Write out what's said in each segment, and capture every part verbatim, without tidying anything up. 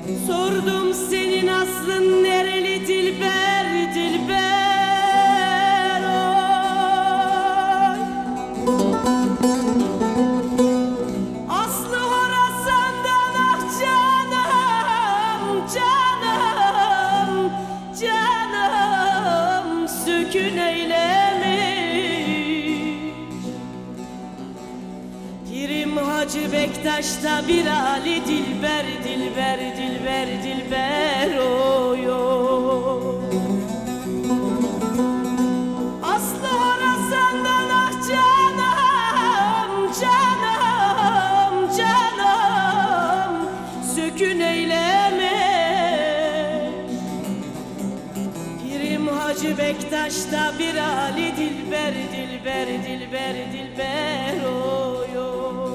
Sordum senin aslın nereli dilber, dilber oy. Aslı Horasan'dan ah canım, canım, canım sükun eylemiş. Pirim Hacı Bektaş'ta bir Ali dilber, dilber, dilber, dilber oy oy. Aslı Horasan'dan ah canım, canım, canım sükun eyleme. Pirim Hacı Bektaş'ta bir Ali dilber, dilber, dilber, dilber oy oy.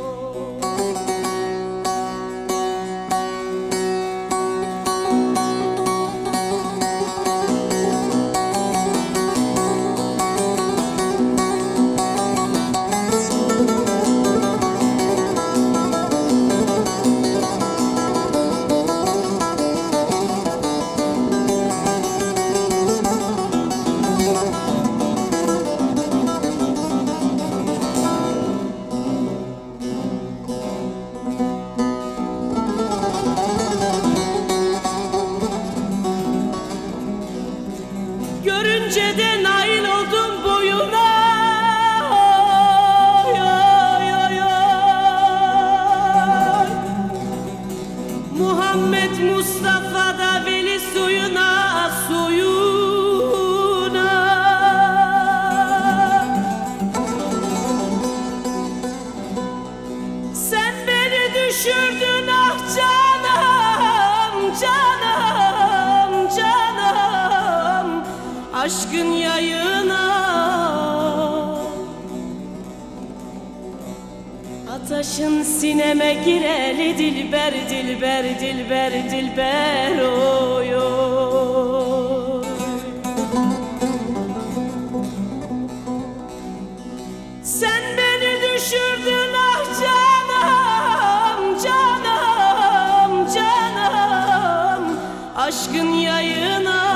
Görünce de nail oldum boyuna oy, oy, oy, oy. Muhammed Mustafa da veli suyuna, suyuna. Sen beni düşürdün ah canım, canım, canım aşkın yayına. Ataşın sineme gireli dilber, dilber, dilber, dilber oy oy. Sen beni düşürdün ah canım, canım, canım aşkın yayına.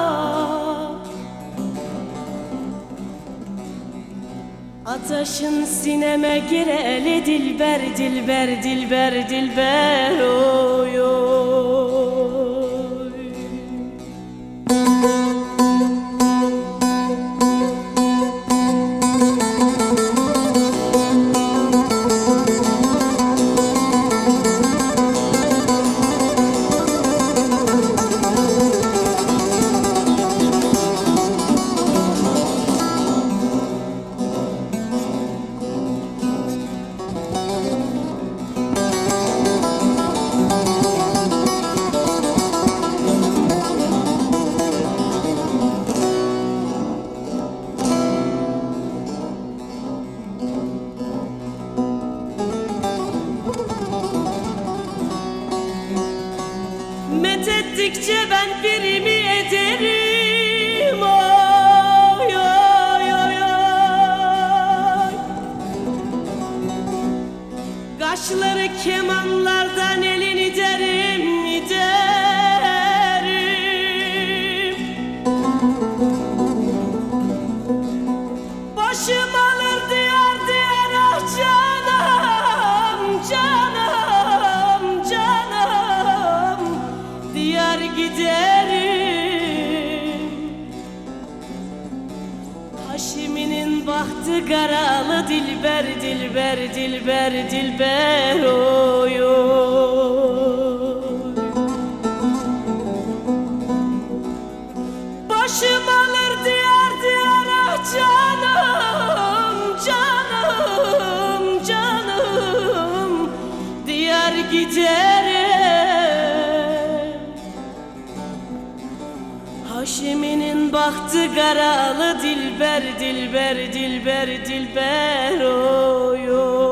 Ataşın sineme gireli dilber, dilber, dilber, dilber oy oy. Methettikçe ben birimi ederim oy, oy, oy, oy. Kaşları kemanlardan elini derim, derim. Başım alır diyar diyar ah canım, canım, canım diyar giderim. Haşimi'nin bahtı karalı dilber, dilber, dilber, dilber oy oy. Başım alır diyar diyar ah canım, canım, canım diyar giderim. Haşimi'nin bahtı karalı dilber, dilber, dilber, dilber oy oy.